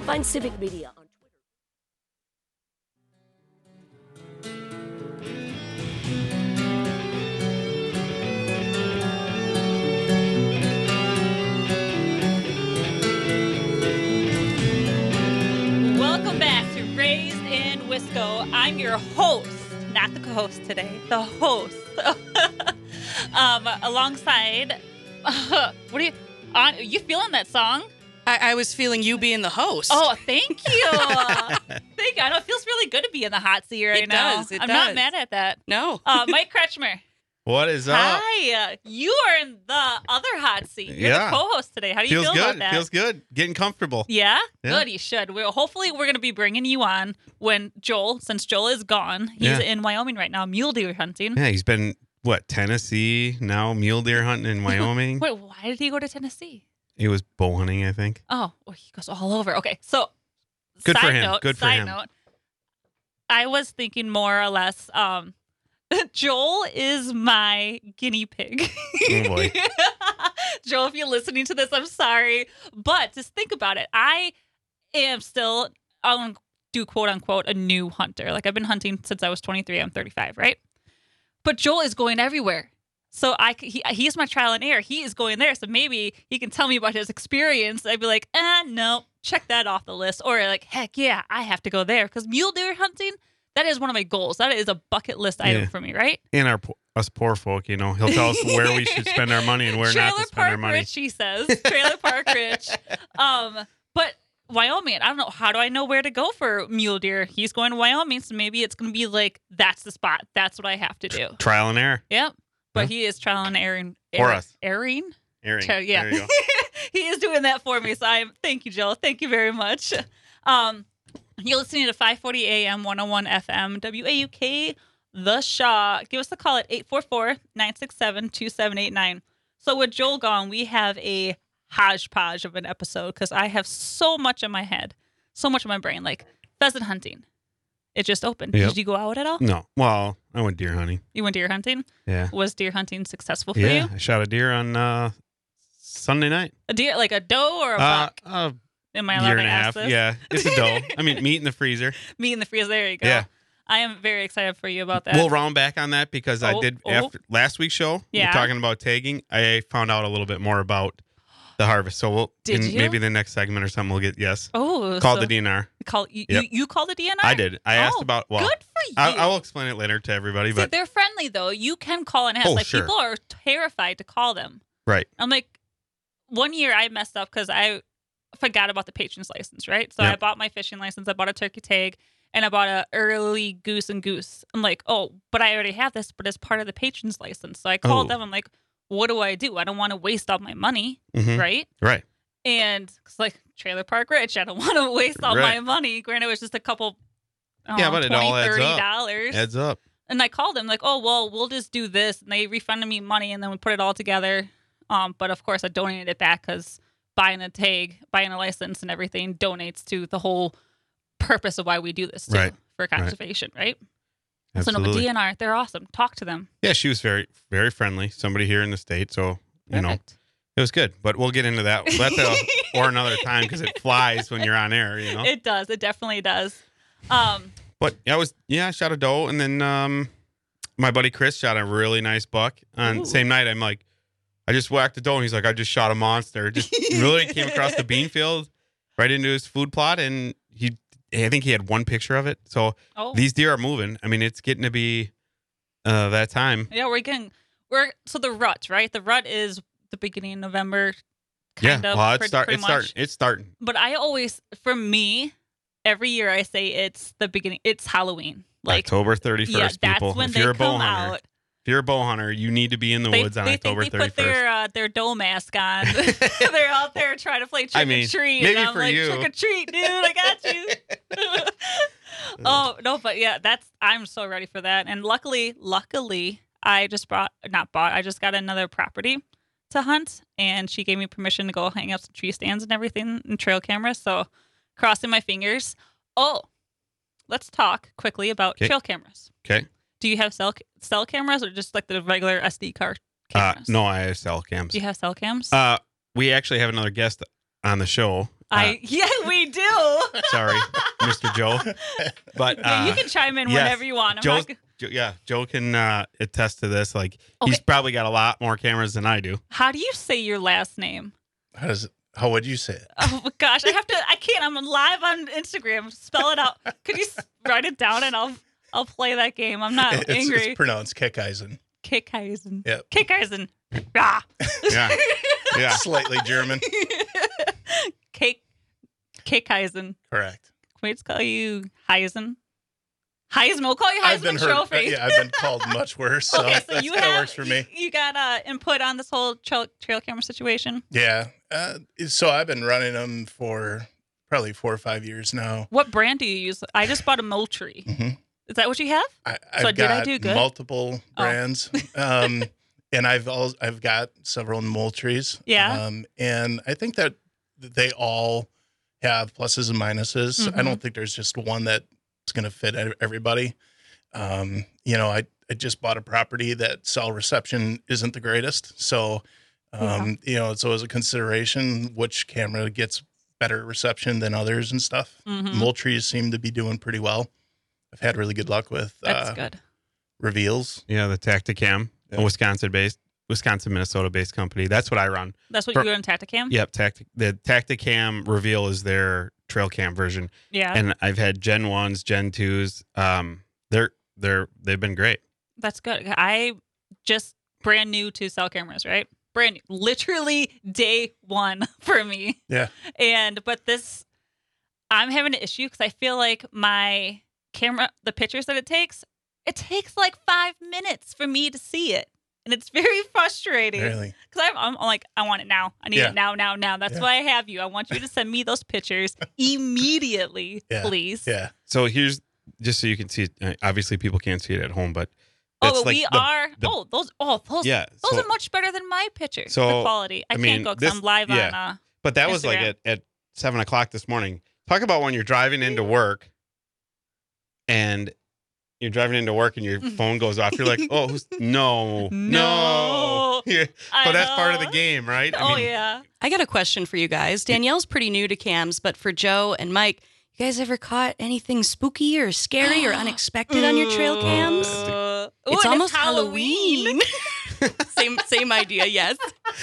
Find Civic Media on Twitter. Welcome back to Raised in Wisco. I'm your host, not the co-host today, the host. Alongside, what are you feeling that song? I was feeling you being the host. Oh, thank you. Thank you. I know it feels really good to be in the hot seat right now. It I'm does. not mad at that. No. Mike Kretschmer. What is up? Hi. You are in the other hot seat. You're Yeah. the co-host today. How do you Feels feel good. about that? Feels good. Getting comfortable. Yeah? Yeah. Good, you should. Hopefully we're going to be bringing you on when since Joel is gone, he's in Wyoming right now, mule deer hunting. Yeah, he's been, Tennessee, now mule deer hunting in Wyoming. Wait, why did he go to Tennessee? He was bow hunting, I think. Oh, he goes all over. Okay, so Good for side him. note, Good for side him. note, I was thinking more or less, Joel is my guinea pig. Oh, boy. Joel, if you're listening to this, I'm sorry. But just think about it. I am still, I'll do quote unquote, a new hunter. Like I've been hunting since I was 23. I'm 35, right? But Joel is going everywhere. So he's my trial and error. He is going there. So maybe he can tell me about his experience. I'd be like, no, check that off the list. Or like, heck yeah, I have to go there. Because mule deer hunting, that is one of my goals. That is a bucket list item for me, right? And us poor folk, he'll tell us where we should spend our money and where not to spend our money. Rich, he says. Trailer Park Rich. But Wyoming, I don't know. How do I know where to go for mule deer? He's going to Wyoming, so maybe it's going to be like, that's the spot. That's what I have to do. Trial and error. Yep. But Huh? he is trial and erroring. For us. Airing? Airing. Yeah. There you go. He is doing that for me. So thank you, Jill. Thank you very much. You're listening to 540 AM, 101 FM, WAUK, The Shaw. Give us a call at 844-967-2789. So with Joel gone, we have a hodgepodge of an episode because I have so much in my head, so much in my brain, like pheasant hunting. It just opened. Yep. Did you go out at all? No. Well, I went deer hunting. You went deer hunting? Yeah. Was deer hunting successful for Yeah. you? I shot a deer on Sunday night. A deer, like a doe or a buck? A Am I allowed year to and a ask half. this? Yeah. It's a doe. I mean, meat in the freezer. Meat in the freezer. There you go. Yeah. I am very excited for you about that. We'll round back on that because I did after last week's show. Yeah. We're talking about tagging. I found out a little bit more about the harvest. So Did you? maybe the next segment or something we'll get Oh, called the DNR. You called the DNR? I did. I asked about good for you. I will explain it later to everybody. See, But they're friendly though. You can call and ask. Oh, like sure. people are terrified to call them. right, I'm like, one year I messed up because I forgot about the patron's license. Right, so I Yep. bought my fishing license. I bought a turkey tag. And I bought a early goose and goose. I'm like, oh, but I already have this, but it's part of the patron's license. So I called them. I'm like, what do? I don't want to waste all my money, Mhm. right? right. And it's like Trailer Park Rich. I don't want to waste all my Right. money. Granted, it was just a couple, Yeah, but it all adds up. $30. Adds up. And I called them like, oh, well, we'll just do this. And they refunded me money and then we put it all together. But of course, I donated it back because buying a tag, buying a license and everything donates to the whole purpose of why we do this too, Right. for conservation, right? Absolutely. So no, but DNR, they're awesome. Talk to them. Yeah, she was very, very friendly. Somebody here in the state, so Perfect. it was good. But we'll get into that. Or another time because it flies when you're on air. It does. It definitely does. But I shot a doe, and then my buddy Chris shot a really nice buck on the same night. I'm like, I just whacked the doe, and he's like, I just shot a monster. Just really came across the bean field, right into his food plot, and I think he had one picture of it. So these deer are moving. I mean, it's getting to be that time. Yeah, so the rut, right? The rut is the beginning of November. It's starting. But I always, for me, every year I say it's the beginning. It's Halloween. Like October 31st, yeah, that's people. when If they you're a bow come hunter, out. if you're a bow hunter, you need to be in the woods on October 31st. They put their doe mask on. They're out there trying to play trick or treat. maybe and I'm for like, you. trick or treat, dude. I got you. Oh no, but yeah, I'm so ready for that. And luckily, I just I just got another property to hunt, and she gave me permission to go hang up some tree stands and everything and trail cameras. So crossing my fingers. Oh, let's talk quickly about trail cameras. Okay. Do you have cell cameras or just like the regular SD card cameras? No, I have cell cams. Do you have cell cams? We actually have another guest on the show. Yeah, we do. Sorry, Mr. Joe. But Yeah, you can chime in yes, whenever you want. Joe can attest to this. Like he's probably got a lot more cameras than I do. How do you say your last name? How would you say it? Oh my gosh, I can't. I'm live on Instagram. Spell it out. Could you write it down and I'll play that game. I'm not angry. It's pronounced Kickeisen. Kickeisen. Yep. Kickeisen. Ah. Yeah. Yeah. Slightly German. Kickeisen. Correct. Can we just call you Heisen? Heisman. We'll call you Heisman Trophy. Yeah, I've been called much worse. So, okay, so that works for me. You got input on this whole trail camera situation? Yeah. So I've been running them for probably 4 or 5 years now. What brand do you use? I just bought a Moultrie. Mm-hmm. Is that what you have? I've did I got do good? multiple brands. And I've got several Moultries. Yeah. And I think that they all have pluses and minuses. Mm-hmm. I don't think there's just one that's going to fit everybody. I just bought a property that cell reception isn't the greatest. So, it's always a consideration which camera gets better reception than others and stuff. Mm-hmm. Moultries seem to be doing pretty well. I've had really good luck with That's good. Reveals. Yeah, the Tacticam, a Wisconsin, Minnesota-based company. That's what I run. That's what you run, Tacticam? Yep, the Tacticam Reveal is their trail cam version. Yeah. And I've had Gen 1s, Gen 2s. They've been great. That's good. I just brand new to cell cameras, right? Brand new. Literally day one for me. Yeah. But I'm having an issue because I feel like my camera, the pictures that it takes like 5 minutes for me to see it. And it's very frustrating. Really? Because I'm like, I want it now. I need it now. That's why I have you. I want you to send me those pictures immediately, please. Yeah. So here's, just so you can see it. Obviously, people can't see it at home, but those are much better than my pictures. So, the quality. I can't go because I'm live on But that was Instagram. like at 7 o'clock this morning. Talk about when you're driving into work and your phone goes off. You're like, oh, no. Yeah. But that's part of the game, right? Yeah. I got a question for you guys. Danielle's pretty new to cams, but for Joe and Mike, you guys ever caught anything spooky or scary or unexpected on your trail cams? It's almost Halloween. same idea, yes.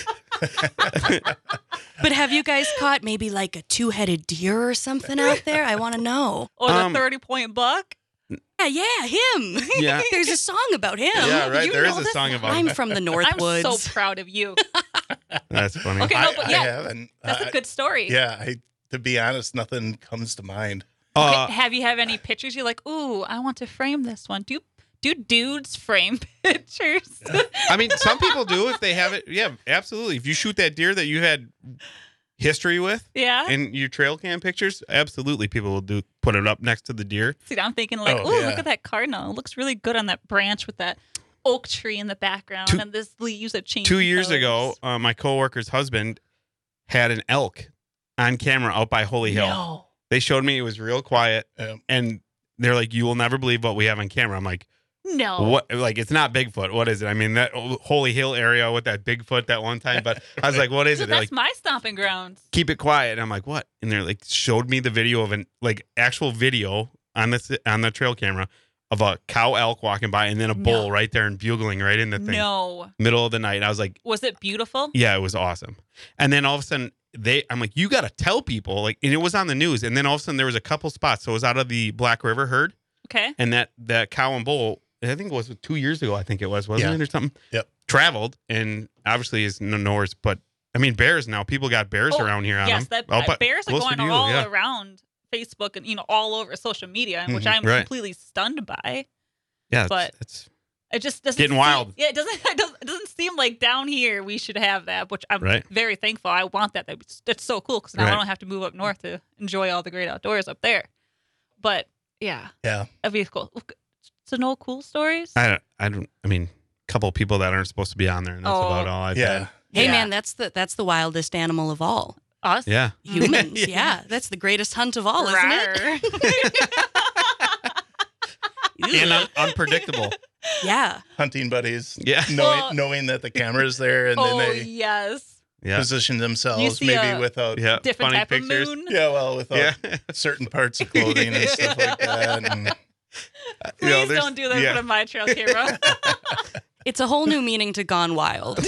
But have you guys caught maybe like a 2-headed deer or something out there? I want to know. Or the 30-point buck? Yeah, him. Yeah. There's a song about him. Yeah, right. You There is know a this? song about I'm him. from the Northwoods. I'm so proud of you. That's funny. Okay, no, but I haven't. That's a good story. Yeah. To be honest, nothing comes to mind. Okay, have you any pictures you're like, ooh, I want to frame this one? Do dudes frame pictures? I mean, some people do if they have it. Yeah, absolutely. If you shoot that deer that you had history with in your trail cam pictures, absolutely people will put it up next to the deer. See, I'm thinking like, look at that cardinal. It looks really good on that branch with that oak tree in the background and this leaves that change. 2 years ago, my coworker's husband had an elk on camera out by Holy Hill. No. They showed me it was real quiet, and they're like, "You will never believe what we have on camera." I'm like, "No, what? Like, it's not Bigfoot. What is it? I mean, that Holy Hill area with that Bigfoot that one time." But I was like, "What is it?" They're that's like, my stomping grounds. Keep it quiet. And I'm like, "What?" And they're like, showed me the video of actual video on the trail camera of a cow elk walking by, and then a bull right there and bugling right in the thing. No, middle of the night. I was like, "Was it beautiful?" Yeah, it was awesome. And then all of a sudden, I'm like, you got to tell people, like, and it was on the news. And then all of a sudden there was a couple spots. So it was out of the Black River herd. Okay. And that cow and bull, I think it was 2 years ago. I think it was, wasn't it, or something? Yep. Traveled and obviously is north, but I mean, bears now. People got bears around here. Yes, them. Bears are going all around Facebook and all over social media, which I'm completely stunned by. Yeah, but it just doesn't getting wild. Yeah, it doesn't seem like down here we should have that, which I'm very thankful. I want that. That's so cool because now I don't have to move up north to enjoy all the great outdoors up there. But that'd be cool. So no cool stories. I mean, a couple of people that aren't supposed to be on there, and that's about all I've had. Hey man, that's the wildest animal of all. Us? Yeah. Humans. Yeah, that's the greatest hunt of all, isn't it? And unpredictable. Yeah. Hunting buddies. Yeah. Knowing that the camera's there and then they. Yes. Yeah. position You themselves, see maybe a without different funny type pictures. of moon. without certain parts of clothing and stuff like that. And Please don't do that in front of my trail camera. It's a whole new meaning to Gone Wild.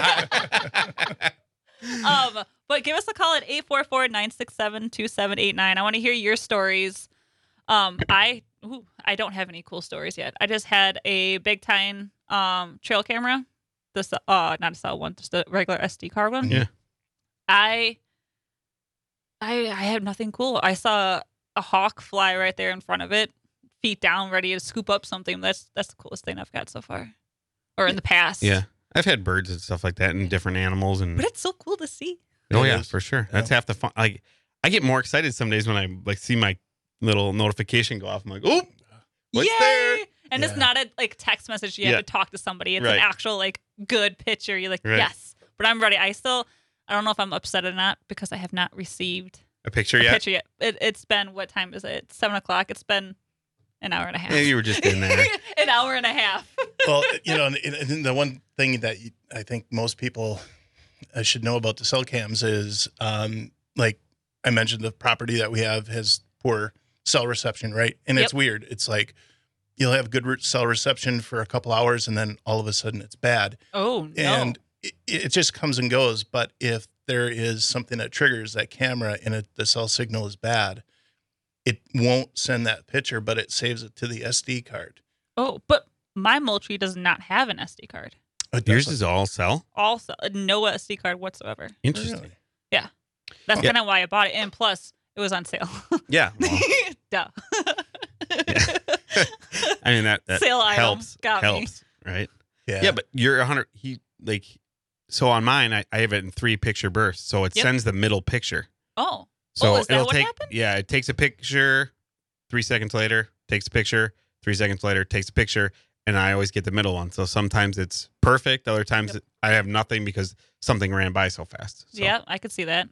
But give us a call at 844-967-2789. I want to hear your stories. I don't have any cool stories yet. I just had a big time trail camera. This not a cell one, just a regular SD card one. Yeah. I have nothing cool. I saw a hawk fly right there in front of it, feet down, ready to scoop up something. That's the coolest thing I've got so far, or in the past. Yeah. I've had birds and stuff like that and different animals. And But it's so cool to see. oh, It yeah, is. for sure. Yeah. That's half the fun. Like, I get more excited some days when I like see my little notification go off. I'm like, oh, what's Yay! there? And it's Yeah. not a text message. You Yeah. have to talk to somebody. It's Right. an actual good picture. You're like, Right. yes. But I'm ready. I don't know if I'm upset or not because I have not received A picture a yet? picture yet. It's been, what time is it? It's 7:00. It's been an hour and a half. Yeah, you were just in there. An hour and a half. well, and the one thing that I think most people should know about the cell cams is, like I mentioned, the property that we have has poor cell reception, right? And it's Yep. weird. It's like you'll have good cell reception for a couple hours, and then all of a sudden it's bad, Oh, no. and it just comes and goes. But if there is something that triggers that camera and the cell signal is bad, it won't send that picture, but it saves it to the SD card. Oh, but my Moultrie does not have an SD card. It Yours doesn't. is all cell? Also, no SD card whatsoever. Interesting. Really? That's Yeah. kind of why I bought it. And plus, it was on sale. Yeah. Well, Duh. I mean, that Sale item helps. got me. helps, right? Yeah. Yeah, but you're 100. So on mine, I have it in 3 picture bursts. So it Yep. sends the middle picture. Oh. So is that it'll what take, happened? yeah, it takes a picture, 3 seconds later, takes a picture, 3 seconds later, takes a picture, and I always get the middle one. So sometimes it's perfect. Other times I have nothing because something ran by so fast. So. Yeah, I could see that.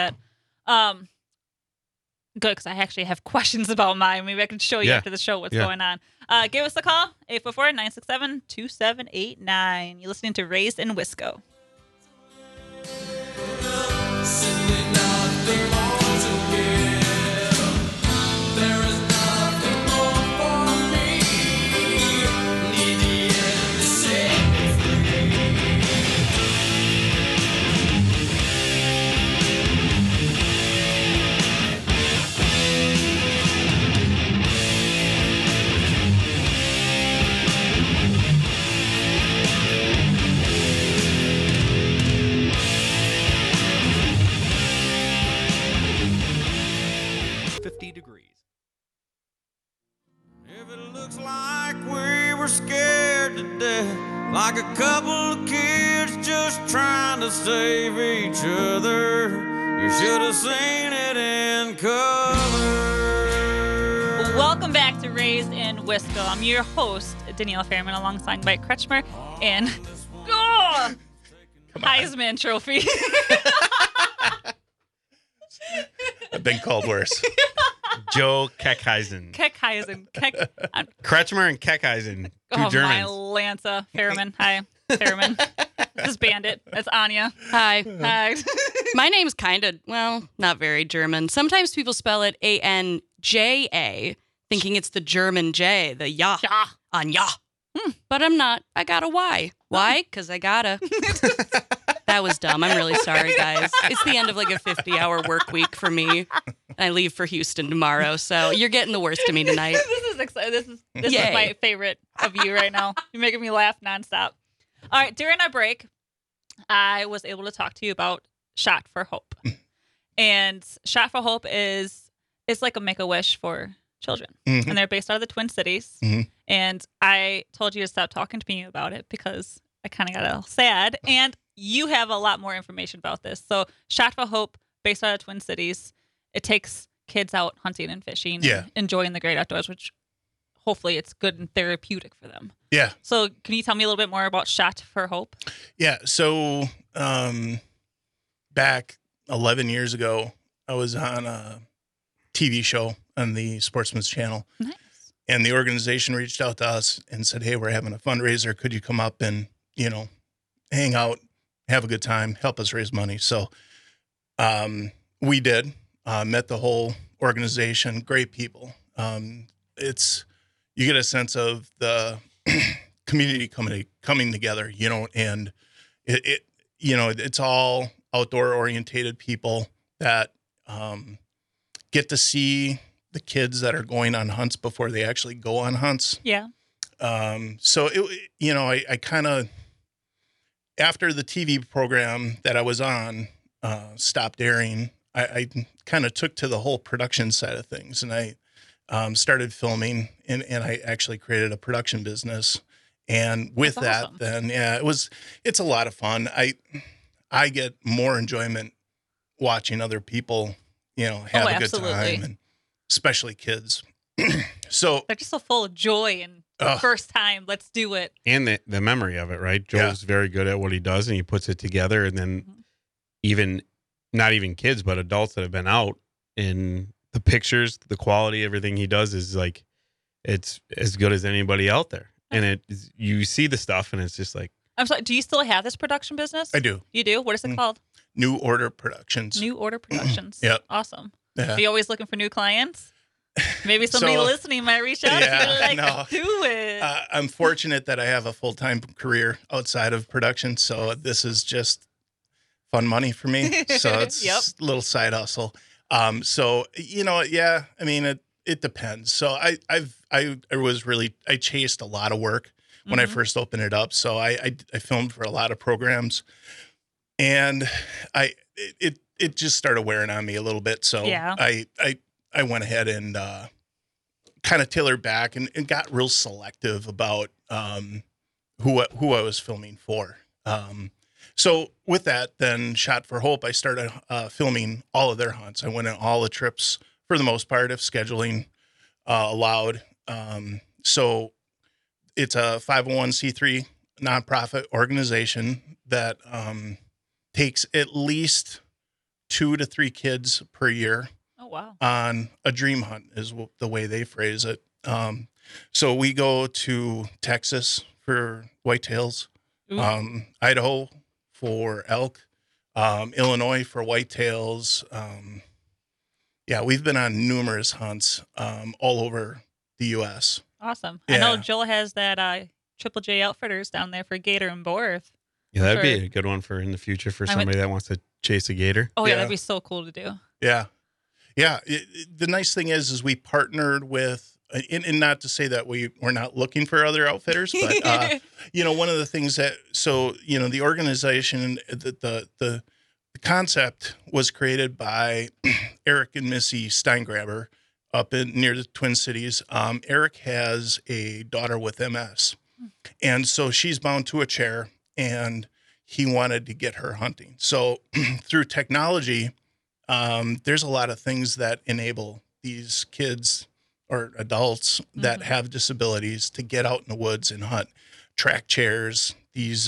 Good, because I actually have questions about mine. Maybe I can show you Yeah. after the show what's Yeah. going on. Give us a call, 844-967-2789. You're listening to Raised in Wisco. If it looks like we were scared to death, like a couple of kids just trying to save each other, you should have seen it in color. Welcome back to Raised in Wisco. I'm your host, Danielle Fairman, alongside Mike Kretschmer and Heisman Trophy. I've been called worse. Joe Keckheisen. Keckheisen. Kretschmer and Keckheisen. Two My Germans. Lanza. Fairman. Hi. Fairman. This is Bandit. That's Anya. Hi. Hi. My name's kind of, well, not very German. Sometimes people spell it Anja, thinking it's the German J, the ja, Ja. Anja. But I'm not. I got a Y. Why? Because I gotta. That was dumb. I'm really sorry, guys. It's the end of like a 50-hour work week for me. I leave for Houston tomorrow, so you're getting the worst of me tonight. This is exciting. This is Yay. my favorite of you right now. You're making me laugh nonstop. All right, during our break, I was able to talk to you about Shot for Hope. And Shot for Hope it's like a Make-A-Wish for children. Mhm. And they're based out of the Twin Cities. Mhm. And I told you to stop talking to me about it because I kind of got a little sad. And you have a lot more information about this. So Shot for Hope, based out of Twin Cities, it takes kids out hunting and fishing Yeah. and enjoying the great outdoors, which hopefully it's good and therapeutic for them. Yeah. So can you tell me a little bit more about Shot for Hope? Yeah. So back 11 years ago, I was on a TV show on the Sportsman's Channel. Nice. And the organization reached out to us and said, hey, we're having a fundraiser. Could you come up and, hang out have a good time, help us raise money. So we did, met the whole organization, great people. You get a sense of the community coming together, and it's all outdoor orientated people that get to see the kids that are going on hunts before they actually go on hunts. Yeah. So I kind of, after the TV program that I was on stopped airing, I kind of took to the whole production side of things, and I started filming, and I actually created a production business. And with That's awesome. that, then it's a lot of fun. I get more enjoyment watching other people, have a good time, and especially kids. So they're just so full of joy and first time, let's do it. And the memory of it, right? Joel's very good at what he does, and he puts it together. And then not even kids, but adults that have been out, in the pictures, the quality, everything he does is like, it's as good as anybody out there. And you see the stuff, and it's just like. I'm sorry, do you still have this production business? I do. You do? What is it called? New Order Productions. New Order Productions. Yep. Awesome. Yeah. Are you always looking for new clients? Maybe somebody listening might reach out and be like, do it. I'm fortunate that I have a full-time career outside of production, so this is just fun money for me. So it's a little side hustle. So, I mean, it depends. So I chased a lot of work when I first opened it up. So I filmed for a lot of programs, and it just started wearing on me a little bit. So I went ahead and kind of tailored back and got real selective about who I was filming for. So with that, then Shot for Hope, I started filming all of their hunts. I went on all the trips for the most part, if scheduling allowed. So it's a 501c3 nonprofit organization that takes at least 2 to 3 kids per year. Oh, wow. On a dream hunt is the way they phrase it. So we go to Texas for whitetails, Idaho for elk, Illinois for whitetails. We've been on numerous hunts all over the U.S. Awesome. Yeah. I know Joel has that Triple J Outfitters down there for gator and boar. Yeah, that'd be a good one for in the future for somebody that wants to chase a gator. Oh, yeah, that'd be so cool to do. Yeah. Yeah. The nice thing is we partnered with, and not to say that we're not looking for other outfitters, but, one of the things the organization, the concept was created by Eric and Missy Steingraber up near the Twin Cities. Eric has a daughter with MS, and so she's bound to a chair, and he wanted to get her hunting. So through technology, there's a lot of things that enable these kids or adults that have disabilities to get out in the woods and hunt. Track chairs, these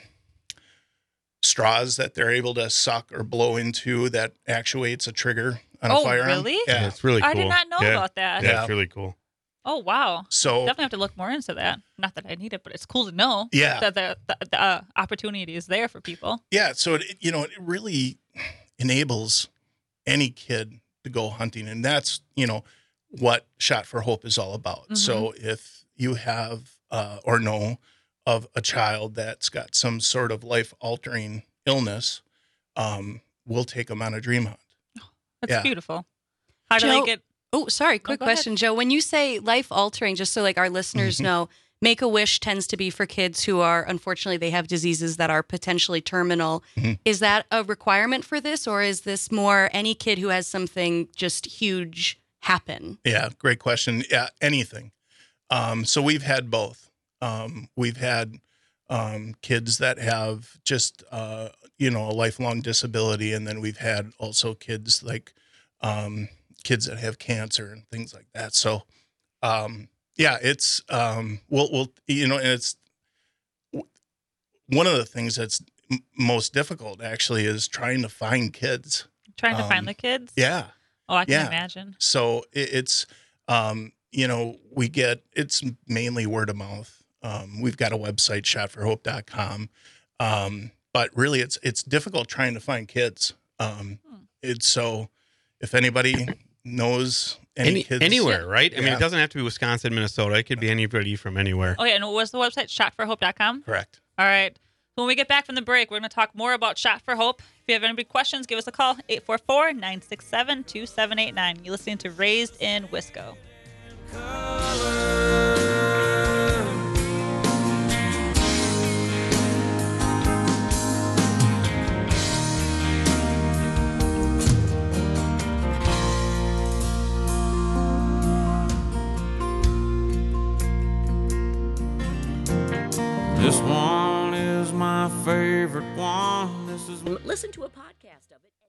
straws that they're able to suck or blow into that actuates a trigger on a firearm. Oh, really? Yeah, it's really cool. I did not know about that. Yeah, it's really cool. Oh, wow. So definitely have to look more into that. Not that I need it, but it's cool to know that the opportunity is there for people. Yeah, so it really enables any kid to go hunting, and that's what Shot for Hope is all about. So if you have or know of a child that's got some sort of life-altering illness, we'll take them on a dream hunt. That's beautiful. How do Joe, they get? Oh, sorry. Quick question, Joe. When you say life-altering, just so our listeners know, Make-A-Wish tends to be for kids who are, unfortunately, they have diseases that are potentially terminal. Is that a requirement for this, or is this more any kid who has something just huge happen? Yeah, great question. Yeah, anything. So we've had both. We've had kids that have just, a lifelong disability, and then we've had also kids like kids that have cancer and things like that. So, it's and it's one of the things that's most difficult actually is trying to find kids. Trying to find the kids? Yeah. Oh, I can imagine. So it's it's mainly word of mouth. We've got a website, shotforhope.com. but really it's difficult trying to find kids. It's so if anybody knows any kids anywhere, right? I mean, Yeah. it doesn't have to be Wisconsin, Minnesota. It could be anybody from anywhere. Okay, and what was the website? Shotforhope.com? Correct. All right. When we get back from the break, we're going to talk more about Shot for Hope. If you have any big questions, give us a call, 844-967-2789. You're listening to Raised in Wisco. This one is my favorite one. This is Listen to a podcast of it.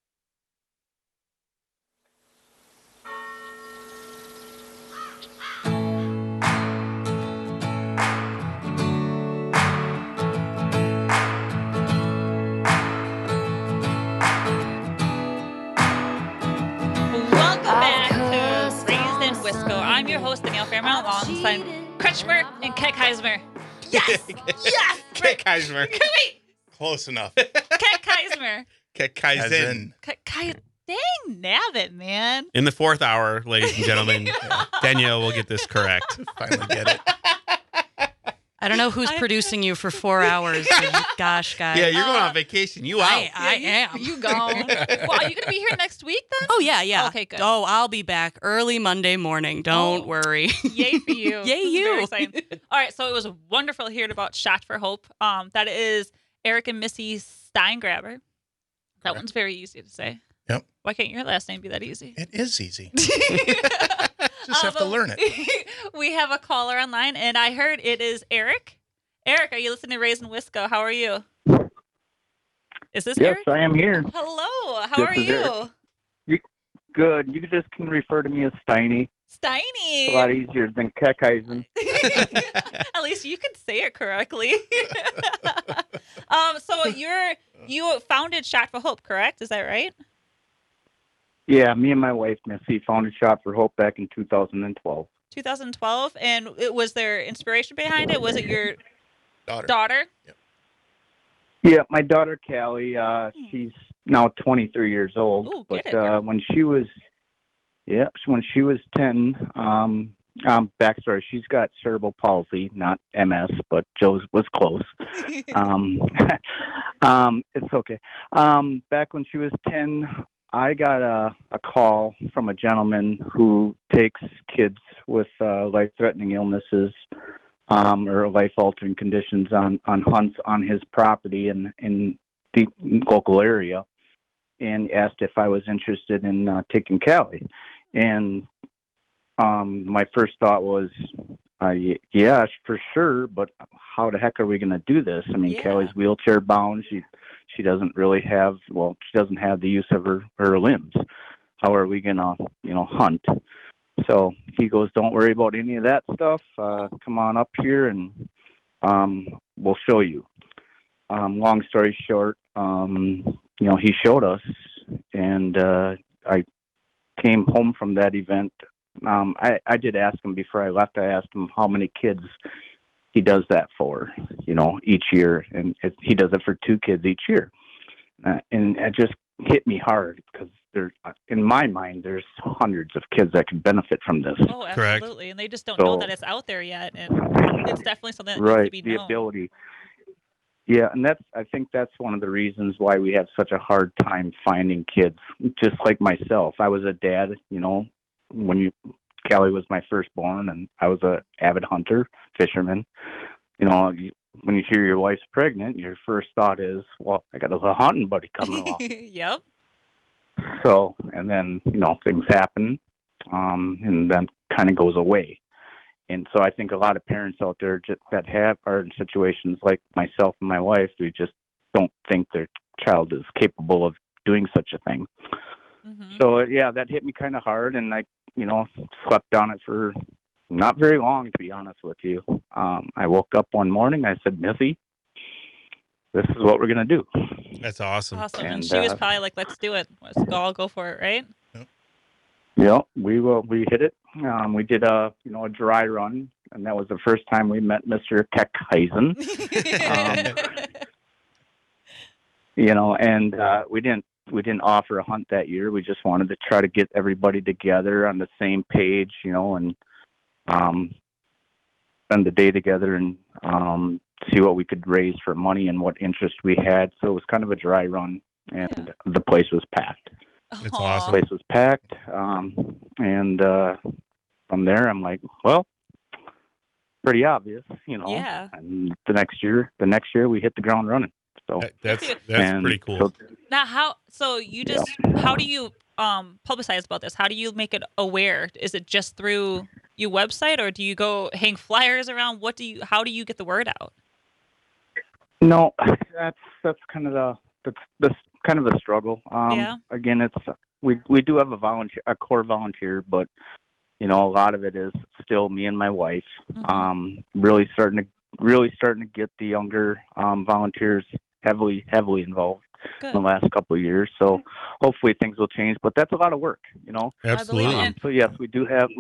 Welcome back to Raised in Wisco. I'm your host, Danielle Fairmount, alongside Kretschmer and Kek Heismer. Yes! Yes! Kek Heismer. Wait! Close enough. Kek Heismer. Kek As Kaizen. in, Dang, nabbit, man. In the 4th hour, ladies and gentlemen, Danielle will get this correct. finally get it. I don't know who's producing you for 4 hours. Gosh, guys. Yeah, you're going on vacation. You out. I am. You gone. Well, are you going to be here next week then? Oh, yeah. Okay, good. Oh, I'll be back early Monday morning. Don't Oh. worry. Yay for you. Yay, This is you. very exciting. All right, so it was wonderful hearing about Shot for Hope. That is Eric and Missy Steingraber. That Correct. one's very easy to say. Yep. Why can't your last name be that easy? It is easy. Just have to learn it. We have a caller online, and I heard it is Eric. Eric, are you listening to Raised in Wisco? How are you? Is this Yes, Eric? I am here. Hello. How This are is you? Eric. Good. You just can refer to me as Steiny. Steiny. A lot easier than Kekheisen. At least you can say it correctly. So you founded Shot for Hope, correct? Is that right? Yeah, me and my wife, Missy, founded Shot for Hope back in 2012. 2012. And was there inspiration behind it? Was it your Daughter. daughter? Yeah, my daughter, Callie, she's now 23 years old. Ooh, but get it. when she was 10, backstory, she's got cerebral palsy, not MS, but Joe's was close. It's okay. Back when she was 10, I got a call from a gentleman who takes kids with life-threatening illnesses or life-altering conditions on hunts on his property in the local area, and asked if I was interested in taking Callie. And my first thought was, yeah, for sure, but how the heck are we going to do this? I mean, Yeah. Callie's wheelchair bound. She doesn't really have, she doesn't have the use of her limbs. How are we going to, hunt? So he goes, don't worry about any of that stuff. Come on up here and we'll show you. Long story short, he showed us, and I came home from that event. I did ask him before I left. I asked him how many kids he does that for, each year, and he does it for 2 kids each year. And it just hit me hard because in my mind, there's hundreds of kids that could benefit from this. Oh, Correct. absolutely. And they just don't know So- that it's out there yet. And it's definitely something that Right, needs to be the known. ability. Yeah, and I think that's one of the reasons why we have such a hard time finding kids. Just like myself, I was a dad. When Callie was my firstborn, and I was a avid hunter, fisherman. When you hear your wife's pregnant, your first thought is, well, I got a little hunting buddy coming along. Yep. So, and then, things happen, and then kind of goes away. And so I think a lot of parents out there that are in situations like myself and my wife, we just don't think their child is capable of doing such a thing. Mhm. So, yeah, that hit me kind of hard, and I, slept on it for not very long, to be honest with you. I woke up one morning, I said, Missy, this is what we're going to do. That's awesome. Awesome. And And, she was probably like, let's do it. Let's go for it, right? Yeah, we hit it. We did a dry run, and that was the first time we met Mr. Kekheisen. and we didn't offer a hunt that year. We just wanted to try to get everybody together on the same page, and spend the day together and see what we could raise for money and what interest we had. So it was kind of a dry run, and the place was packed. It's Aw. awesome. The place was packed, and from there, I'm like, well, pretty obvious, Yeah. And the next year, we hit the ground running. So That's and pretty cool. so- Now, how do you publicize about this? How do you make it aware? Is it just through your website, or do you go hang flyers around? How do you get the word out? no, that's kind of that's kind of a struggle. Yeah. Again, it's we do have a core volunteer, but a lot of it is still me and my wife. Mhm. Really starting to get the younger volunteers heavily involved in the Good. last couple of years. So hopefully things will change, but that's a lot of work. Absolutely. it. So yes, we do have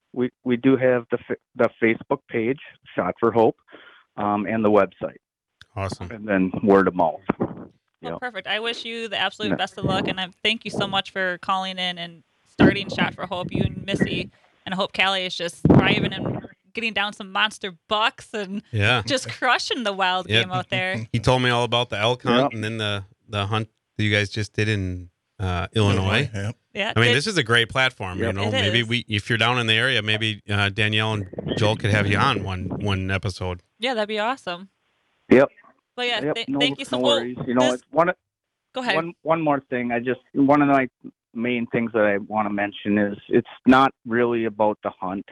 the Facebook page, Shot for Hope, and the website, Awesome. and then word of mouth. Well, Yep. perfect. I wish you the absolute Yeah. best of luck, and I thank you so much for calling in and starting Shot for Hope. You and Missy, and I hope Callie is just thriving and getting down some monster bucks and Yeah. just crushing the wild Yep. game out there. He told me all about the elk hunt Yep. and then the hunt that you guys just did in Illinois. Yeah. Yeah, I mean, did- this is a great platform. Yep. It Maybe is. if you're down in the area, maybe Danielle and Joel could have you on one episode. yeah, that'd be awesome. Yep. But yeah, Yep. No, thank you so no much. worries. this- It's one Go ahead. one more thing. One of my main things that I want to mention is it's not really about the hunt.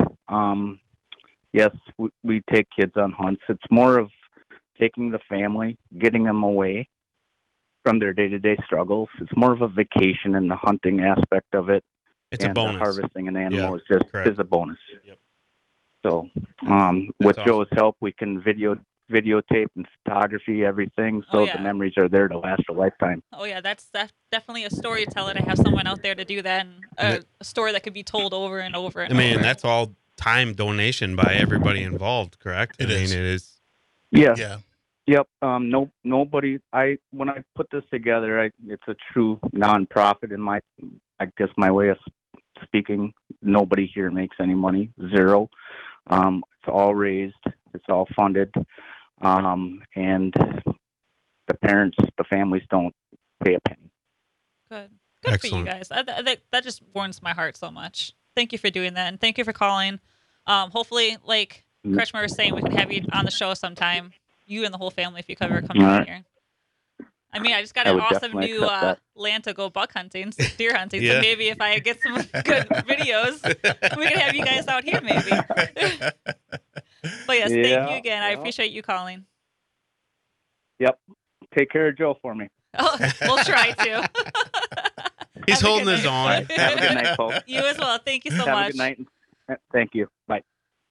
Yes, we take kids on hunts. It's more of taking the family, getting them away from their day-to-day struggles. It's more of a vacation, and the hunting aspect of it It's a and the bonus. harvesting an animal Yeah, is correct. a bonus. Yep. So with awesome. Joe's help, we can videotape and photography everything, so Oh, yeah. the memories are there to last a lifetime. Oh yeah, that's definitely a storyteller to have someone out there to do that, and a story that could be told over and over and I mean, over. that's all time donation by everybody involved, correct? It is. It is. Yeah. Yeah. Yep. Nobody. When I put this together, it's a true nonprofit. In I guess my way of speaking, nobody here makes any money. Zero. It's all raised. It's all funded, and the parents, the families don't pay a penny. Good for you Excellent. guys. That just warms my heart so much. Thank you for doing that, and thank you for calling. Hopefully, like Kretschmer was saying, we can have you on the show sometime. You and the whole family, if you could ever come All down right. here. I mean, I just got I an would awesome definitely new accept that. land to go buck hunting, deer hunting. Yeah. So maybe if I get some good videos, we can have you guys out here maybe. But yes, thank Yeah, you again. I yeah. appreciate you calling. Yep. Take care of Joe for me. Oh, we'll try to. He's Have a holding good his night. own. Have a good night, folks. You as well. Thank you so Have a much. good night. Thank you. Bye.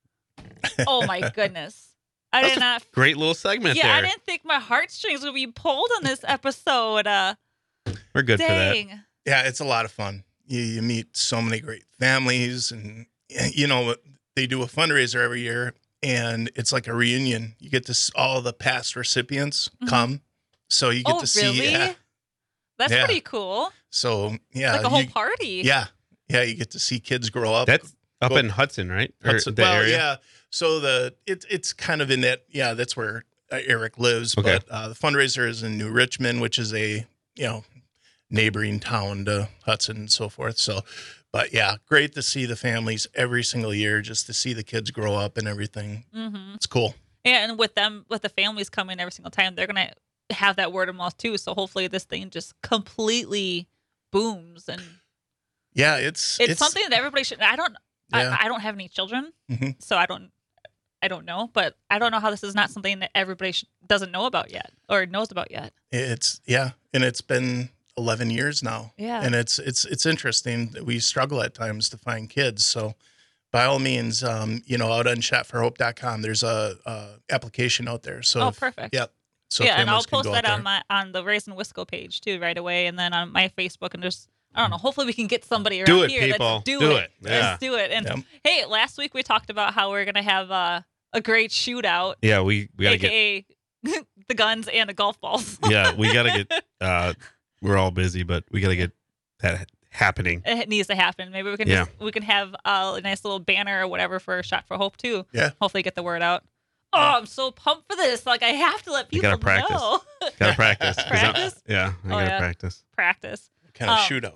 Oh my goodness. I That's did not. Great little segment Yeah, I there. didn't think my heartstrings would be pulled on this episode. We're good for that. Dang. Yeah, it's a lot of fun. You meet so many great families, and they do a fundraiser every year, and it's like a reunion. You get to all the past recipients Mhm. come, so you get Oh, to see. really? Yeah. That's Yeah. pretty cool. So yeah, Like a whole party. yeah, you get to see kids grow up. That's up Go- in Hudson, right? Or Hudson- the well, area? yeah. So it's kind of in that. Yeah, that's where Eric lives. Okay. But the fundraiser is in New Richmond, which is a neighboring town to Hudson and so forth. So, but yeah, great to see the families every single year, just to see the kids grow up and everything. Mm-hmm. It's cool. Yeah, and with the families coming every single time, they're gonna have that word of mouth too. So hopefully this thing just completely booms, and Yeah, it's it's something that everybody should. I don't Yeah. I don't have any children, Mhm. so I don't know, but I don't know how this is not something that everybody doesn't know about yet or knows about yet. and it's been 11 years now. Yeah. And it's interesting that we struggle at times to find kids. So by all means, out on shotforhope.com, there's a application out there. So Oh, perfect. Yep. So yeah, and I'll families can post go that out on on the Raise and Wisco page too right away, and then on my Facebook, and just I don't know. Hopefully, we can get somebody around Do it, here. people. Let's do Do it. it. Yeah. Let's do it. And Yep. hey, last week we talked about how we're gonna have a great shootout, Yeah, we got to get. aka the guns and the golf balls. Yeah, we got to get, we're all busy, but we got to get that happening. It needs to happen. Maybe we can we can have a nice little banner or whatever for Shot for Hope too. Yeah. Hopefully get the word out. Oh, I'm so pumped for this. Like I have to let people gotta practice. know. Got to practice. Practice? Yeah, I got to practice. Practice. What kind of shootout?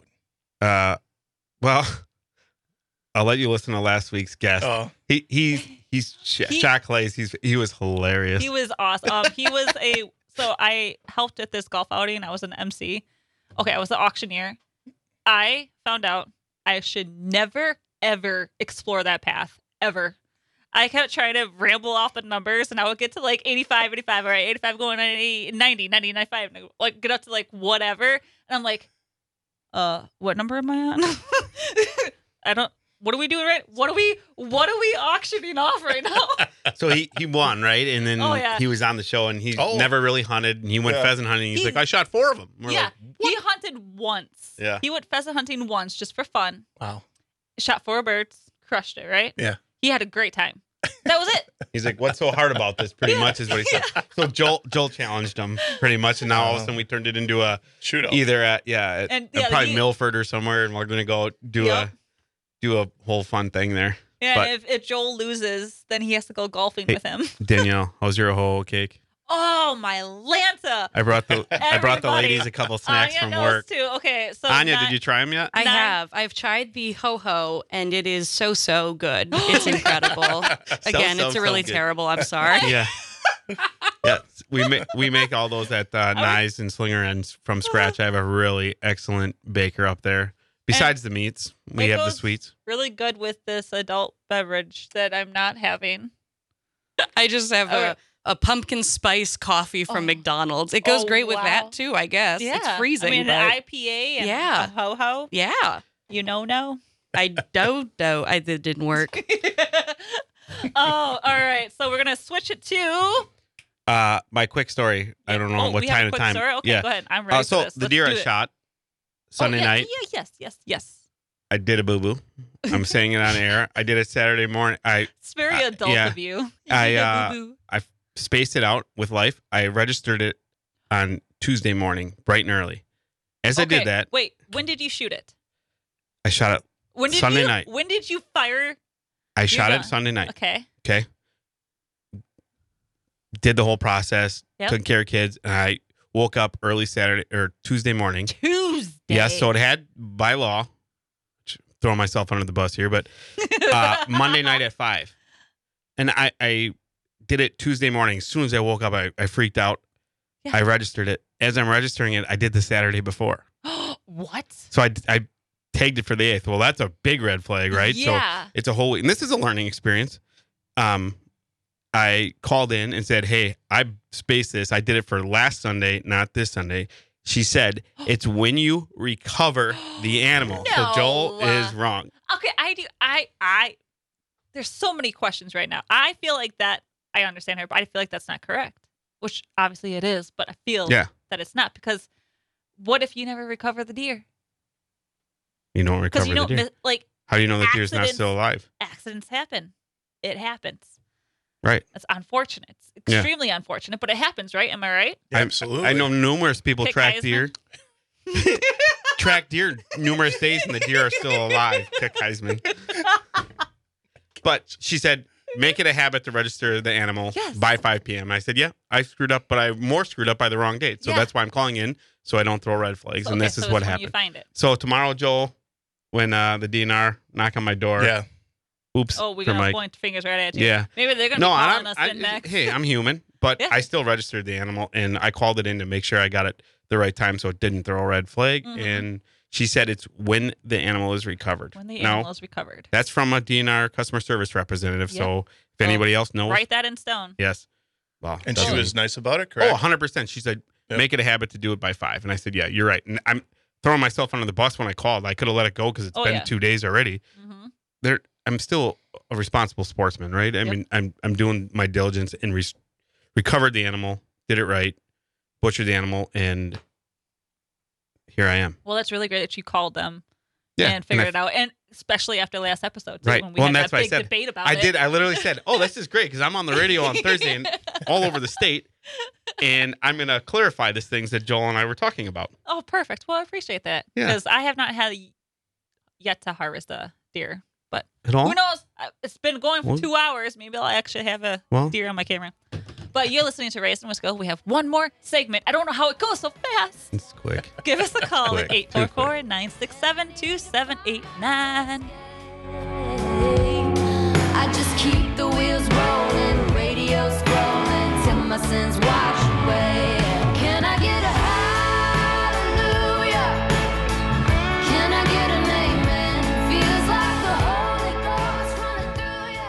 Well, I'll let you listen to last week's guest. Oh, He's Shot Clays. He was hilarious. He was awesome. He was so I helped at this golf outing. I was an MC. Okay, I was the auctioneer. I found out I should never, ever explore that path, ever. I kept trying to ramble off the numbers, and I would get to like 85, all right, 85 going on 90, 90, 95, like get up to like whatever. And I'm like, what number am I on? What are we doing right? What are we auctioning off right now? So he won, right? And then he was on the show, and he's never really hunted, and he went pheasant hunting. He's like, I shot 4 of them. We're like, what? He hunted once. Yeah. He went pheasant hunting once just for fun. wow. Shot 4 birds, crushed it, right? Yeah. He had a great time. That was it. He's like, what's so hard about this? Pretty much is what he said. So Joel challenged him pretty much, and now all of a sudden we turned it into a Shootout. either at probably he- Milford or somewhere, and we're gonna go do a whole fun thing there. Yeah, But- and if Joel loses, then he has to go golfing with him. Danielle, how's your whole cake? Oh, my Lanta. I brought the Everybody. ladies a couple snacks Anya from knows work. too. Okay, so Anya, did you try them yet? I Nine. have. I've tried the ho-ho, and it is so good. It's incredible. Again, it's a really good. terrible. I'm sorry. Yeah. Yeah, we make all those at Knives and Slinger Ends from scratch. I have a really excellent baker up there. Besides the meats, we it have the goes sweets. really good with this adult beverage that I'm not having. I just have a pumpkin spice coffee from McDonald's. It goes great with wow. that too, I guess. Yeah. It's freezing. I mean, but an IPA and a ho-ho. yeah. You know. I don't know. It didn't work. Oh, all right. So we're going to switch it to... My quick story. I don't know what we have time a to quick time. Story? Okay, yeah. go ahead. I'm ready So for this. the Let's deer do I it. shot Sunday night. Yes. I did a boo boo. I'm saying it on air. I did it Saturday morning. It's very adult yeah. of you. I spaced it out with life. I registered it on Tuesday morning, bright and early. As I did that, Wait, when did you shoot it? I shot it Sunday night. When did you fire? I shot gun? it Sunday night. Okay. Okay. Did the whole process, Yep. took care of kids, and I woke up early Saturday or Tuesday morning. Tuesday. Yes, so it had by law, throwing myself under the bus here, but Monday night at 5. And I did it Tuesday morning. As soon as I woke up, I freaked out. Yeah. I registered it. As I'm registering it, I did the Saturday before. What? So I tagged it for the 8th. Well, that's a big red flag, right? Yeah. So it's a whole week. And this is a learning experience. I called in and said, hey, I spaced this. I did it for last Sunday, not this Sunday. She said, it's when you recover the animal. No. So Joel is wrong. Okay, I there's so many questions right now. I feel like that I understand her, but I feel like that's not correct. Which obviously it is, but I feel that it's not, because what if you never recover the deer? You don't recover Because you the don't deer. like How do you know the deer's not accidents- still alive? accidents happen. It happens. Right. It's unfortunate. It's Yeah. extremely unfortunate, but it happens, right? Am I right? Absolutely. I know numerous people Pick track Heisman. deer. Track deer numerous days and the deer are still alive. Pick Heisman. But she said, make it a habit to register the animal Yes. by 5 p.m. I said, yeah, I screwed up, but I more screwed up by the wrong date. So Yeah. that's why I'm calling in, so I don't throw red flags. So, And okay, this is so what it's when happened. You find it. So tomorrow, Joel, when the DNR knock on my door. Yeah. Oops. Oh, we're for gonna Mike. point fingers right at you. Yeah. Maybe they're gonna No, be and calling us in next. hey, I'm human, but Yeah. I still registered the animal and I called it in to make sure I got it the right time so it didn't throw a red flag. Mhm. And she said it's when the animal is recovered. When the No, animal is recovered. that's from a DNR customer service representative. Yep. So if anybody else knows, Write that in stone. yes. Well, And doesn't- she was nice about it, correct? Oh, 100%. She said, Yep. make it a habit to do it by 5. And I said, yeah, you're right. And I'm throwing myself under the bus when I called. I could have let it go because it's Oh, been yeah. 2 days already. hmm I'm still a responsible sportsman, right? I Yep. mean, I'm doing my diligence and recovered the animal, did it right, butchered the animal, and here I am. Well, that's really great that you called them Yeah, and figure it out. And especially after last episode, too, Right. when we Well, had and that's that why I big said- debate about I it. did. I literally said, "Oh, this is great because I'm on the radio on Thursday and all over the state, and I'm going to clarify these things that Joel and I were talking about." Oh, perfect. Well, I appreciate that Yeah. because I have not had yet to harvest a deer. But At all? who knows? It's been going for Well- 2 hours. Maybe I'll actually have a Well- deer on my camera. But you're listening to Raised in Wisco. We have one more segment. I don't know how it goes so fast. It's quick. Give us a call at Quick, too quick. 844-967-2789. I just keep the wheels rolling, radio scrolling till my sins wash away. Can I get a hallelujah? Can I get an amen? Feels like the Holy Ghost running through ya.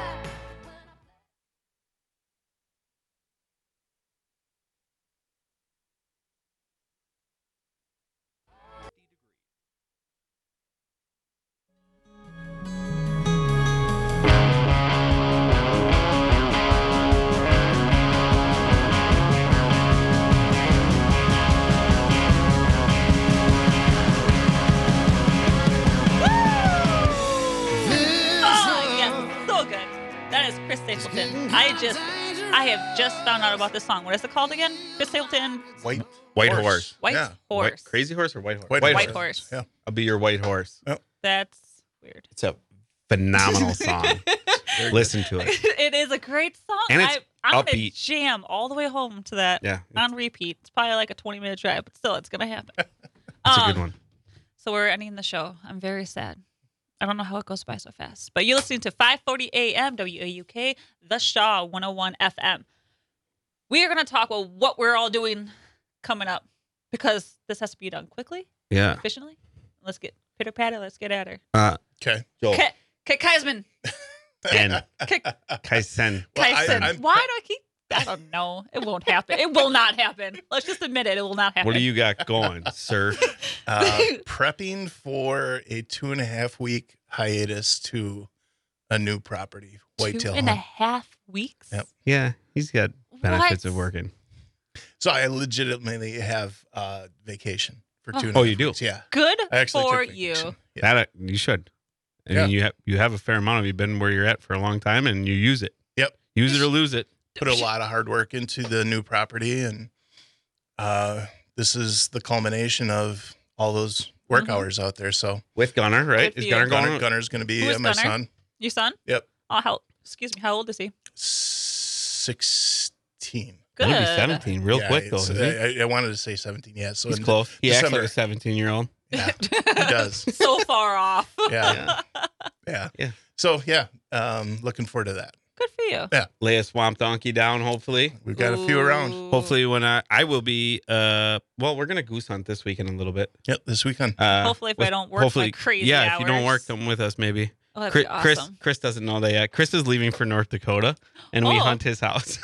Oh, yes. So good. That is Chris Stapleton. I have just found out about this song. What is it called again? Chris Stapleton, White Horse. White Yeah. Horse. Crazy horse or white horse? White Horse. Yeah. I'll be your white horse. That's weird. It's a phenomenal song. Listen to it. It is a great song. And it's I'm gonna upbeat. jam all the way home to that Yeah, on repeat. It's probably like a 20-minute drive, but still, it's gonna happen. it's a good one. So we're ending the show. I'm very sad. I don't know how it goes by so fast. But you're listening to 540 AM WAUK, The Shaw 101 FM. We are going to talk about what we're all doing coming up because this has to be done quickly, Yeah. efficiently. Let's get pitter patter. Let's get at her. Okay. Joel Kaisman. and K- Kaisen. Well, Kaisen. I'm- Why do I keep? I don't know. It won't happen. It will not happen. Let's just admit it. It will not happen. What do you got going, sir? Prepping for a 2.5-week hiatus to a new property, Whitetail 2.5 Hunt. weeks? Yep. Yeah, he's got benefits What? of working. So I legitimately have vacation for Oh. 2.5 Oh, you do? weeks. Yeah. Good I actually for took you. vacation. Yeah. That you should. I Yeah. mean, you have a fair amount of. You've been where you're at for a long time, and you use it. Yep. Use it or lose it. Put a lot of hard work into the new property, and this is the culmination of all those work Mhm. hours out there. So With Gunner, right? Good for Is you. Gunner going? Gunner's going to be Who is my Gunner? son. Your son? Yep. Oh, how old is he? 16. Good. He'll be 17 real Yeah, quick though. it's- Isn't he? I wanted to say 17. Yeah. So He's in close. He acts December. like a 17-year-old. Yeah, he does. So far off. Yeah. Yeah. Yeah. So yeah, looking forward to that. Good for you. Lay a swamp donkey down. Hopefully. We've got a few around. Ooh. Hopefully when I will be. Well, we're gonna goose hunt this weekend a little bit. Yep, this weekend. Hopefully if I don't work like crazy Yeah, if you don't work, hours. come with us maybe. Oh, that'd be awesome. Chris doesn't know that yet. Chris is leaving for North Dakota, and we Oh. hunt his house.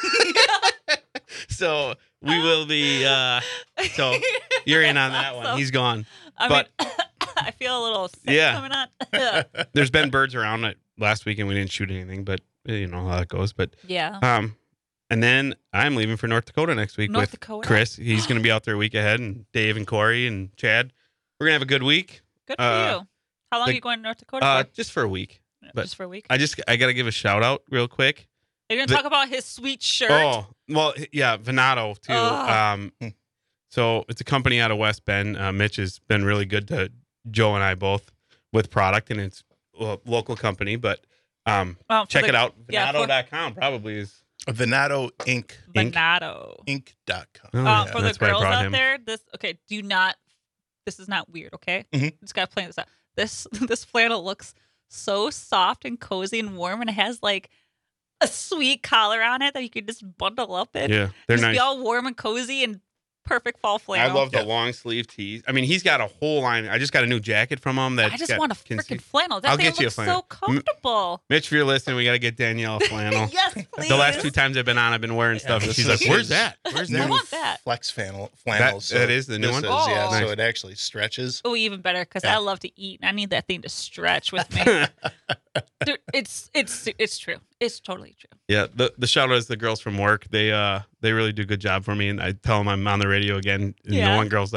So we will be. So you're in on that one. Awesome. He's gone. I but- mean, I feel a little sick Yeah. coming on. There's been birds around it last weekend. We didn't shoot anything, but you know how that goes. But Yeah. and then I'm leaving for North Dakota next week North with Dakota. Chris. He's going to be out there a week ahead, and Dave and Corey and Chad. We're gonna have a good week. Good for uh, you. How long the- are you going to North Dakota for? Just for a week. but- Just for a week? I got to give a shout out real quick. Are you going the- to talk about his sweet shirt? Oh, well, yeah, Venato too. Ugh. So it's a company out of West Bend. Mitch has been really good to Joe and I both with product, and it's a local company, but Well, for check the- it out. yeah, for- Venato.com probably is. Venato Inc. Venato. Inc.com. Oh, Yeah. For the that's why I girls brought out him. there, this is not weird, okay? Mhm. Just gotta plan this out. This flannel looks so soft and cozy and warm, and it has like a sweet collar on it that you could just bundle up in. Yeah, they're Just nice. be all warm and cozy and perfect fall I flannel. love the Yeah. long sleeve tees. I mean, he's got a whole line. I just got a new jacket from him. That I just want a freaking flannel. That I'll thing get you a looks flannel. so comfortable. Mitch, if you're listening, we got to get Danielle a flannel. Yes, please. The last 2 times I've been on, I've been wearing stuff, and this she's is like, "Where's his that? Where's new I that?" want that. Flex flannels. That is the new this one? Is, Oh. yeah, Nice. so it actually stretches. Oh, even better because Yeah. I love to eat and I need that thing to stretch with me. Dude, it's true. It's totally true. Yeah, the shout out is the girls from work. They really do a good job for me, and I tell them I'm on the radio again. And Yeah. the one girl's like,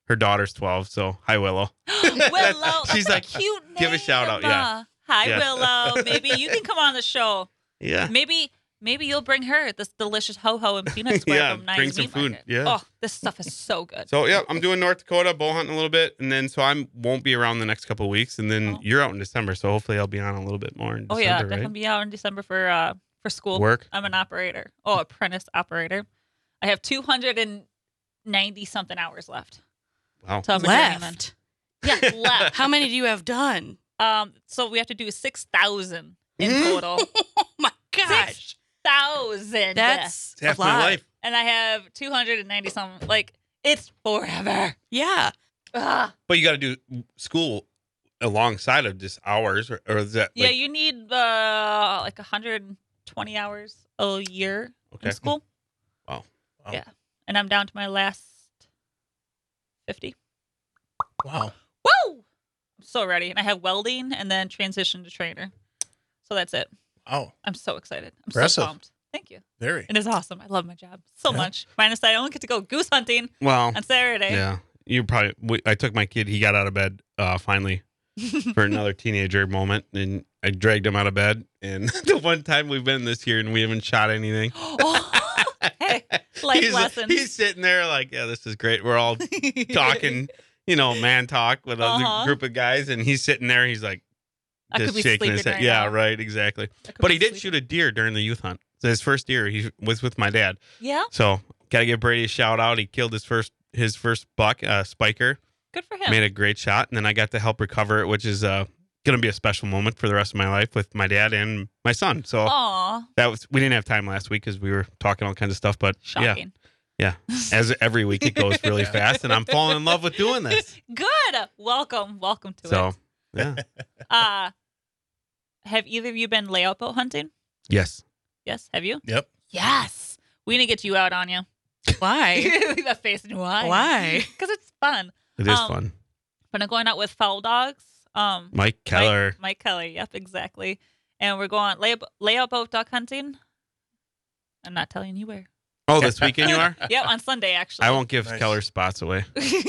her daughter's 12. So hi, Willow. Willow. She's like, cute name. give a shout out, yeah. Hi, Yeah. Willow. Maybe you can come on the show. Yeah. Maybe you'll bring her this delicious ho-ho and peanut square Yeah, from Nine's bring some Meat food. Market. Yeah. Oh, this stuff is so good. So yeah, I'm doing North Dakota bow hunting a little bit, and then so I won't be around the next couple of weeks, and then Oh. you're out in December, so hopefully I'll be on a little bit more in Oh December, yeah, right? definitely be out in December for school. Work. I'm an operator. Oh, apprentice operator. I have 290 something hours left. Wow. till I'm a journeyman. Left. Yeah, left. How many do you have done? So we have to do 6,000 in Mhm. total. Oh my gosh. 6,000. That's It's half a my lot. life. And I have 290 something. Like, it's forever. Yeah. Ugh. But you got to do school alongside of just hours, or is that Yeah, like, you need like 120 hours a year okay? in school. Wow. Yeah. And I'm down to my last 50. Wow. Woo! I'm so ready. And I have welding and then transition to trainer. So that's it. Wow. I'm so excited. I'm Impressive. so pumped. Thank you. Very. It is awesome. I love my job so Yeah. much. Minus that I only get to go goose hunting Well, on Saturday. yeah. You probably. I took my kid. He got out of bed finally for another teenager moment, and I dragged him out of bed. And the one time we've been this year, and we haven't shot anything. Oh, hey, life lessons. He's sitting there like, yeah, this is great. We're all talking, man talk with a group of guys, and he's sitting there. He's like, I could just be shaking his sleeping head. right Yeah, now. right, exactly. I could But be he did sleeping. shoot a deer during the youth hunt. So his first deer, he was with my dad. Yeah, So gotta give Brady a shout out. He killed his first buck, spiker. good for him. Made a great shot, and then I got to help recover it, which is gonna be a special moment for the rest of my life with my dad and my son. So Aw, we didn't have time last week because we were talking all kinds of stuff. But shocking. yeah, as every week it goes really fast, and I'm falling in love with doing this. Good. Welcome to So yeah, it. Have either of you been layout boat hunting? yes. Yes. Have you? Yep. Yes. We need to get you out on you. Why? That face. Why? Why? Because it's fun. It is Um, fun. But I'm going out with Foul Dogs. Mike Keller. Mike Keller. Yep, exactly. And we're going layout boat duck hunting. I'm not telling you where. Oh, this weekend you are? Yep, on Sunday actually. I won't give Nice. Keller spots away.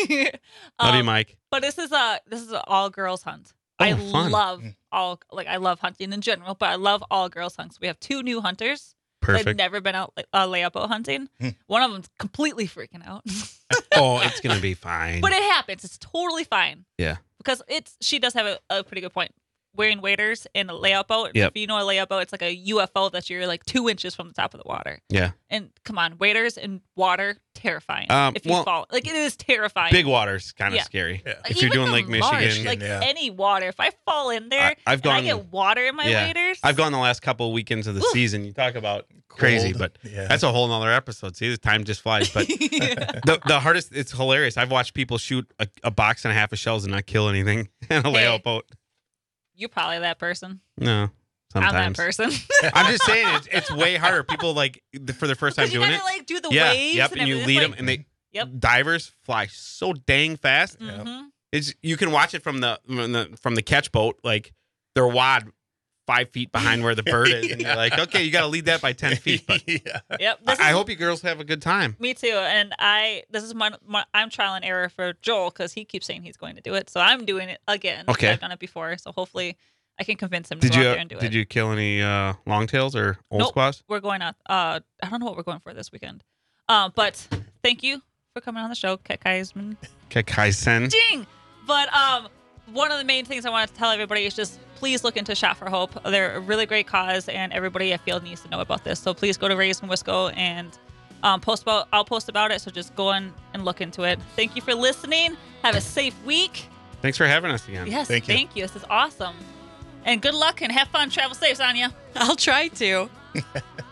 Love you, Mike. But this is an all girls hunt. Oh, I fun. love I love hunting in general, but I love all girls hunts. We have 2 new hunters. They've Perfect. never been out layout boat hunting. Hmm. One of them's completely freaking out. Oh, it's gonna be fine. But it happens. It's totally fine. Yeah. Because she does have a pretty good point. Wearing waders in a layout boat. Yep. If you know a layout boat, it's like a UFO that you're like 2 inches from the top of the water. Yeah. And come on, waders in water, terrifying. If you well, fall, like it is terrifying. Big water's kind of Yeah. scary. Yeah. If you're Even doing the Lake Michigan, Michigan, like yeah. any water. If I fall in there, I've and I gone. get water in my yeah. waders. I've gone the last couple of weekends of the Oof. season. You talk about crazy, Cold. but Yeah. that's a whole nother episode. See, the time just flies. But the hardest, it's hilarious. I've watched people shoot a box and a half of shells and not kill anything in a layout boat. You're probably that person. No, sometimes. I'm that person. I'm just saying, it's way harder. People like for their first time Because you doing gotta it. like do the Yeah, waves. yep, and you everything. lead It's them, like- and they Yep. divers fly so dang fast. Mhm. It's you can watch it from the catch boat, like their wad 5 feet behind where the bird is, and you're like, okay, you got to lead that by 10 feet. But yeah. Yep. This I is- hope you girls have a good time. Me too. And this is I'm trial and error for Joel because he keeps saying he's going to do it. So I'm doing it again. Okay. I've done it before. So hopefully I can convince him to Did go out you there and do it. did you kill any longtails or old Nope. squaws? We're going out. I don't know what we're going for this weekend. But thank you for coming on the show, Kat Kaisman. Kakaisen. Ding! But one of the main things I wanted to tell everybody is just please look into Shot for Hope. They're a really great cause, and everybody at Field needs to know about this. So please go to Raised in Wisco and I'll post about it. So just go in and look into it. Thank you for listening. Have a safe week. Thanks for having us again. Yes, Thank you. thank you. This is awesome. And good luck and have fun. Travel safe, Sonia. I'll try to.